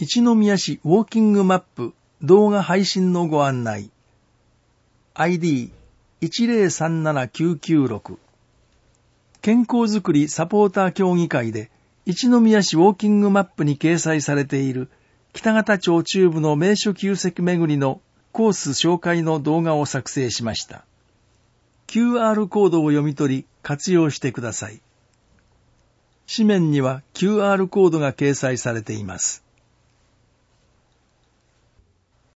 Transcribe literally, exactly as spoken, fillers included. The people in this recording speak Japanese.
一宮市ウォーキングマップ動画配信のご案内。アイディーいちゼロさんななきゅうきゅうろく。健康づくりサポーター協議会で一宮市ウォーキングマップに掲載されている北方町中部の名所旧跡巡りのコース紹介の動画を作成しました。キューアール コードを読み取り活用してください。紙面には キューアール コードが掲載されています。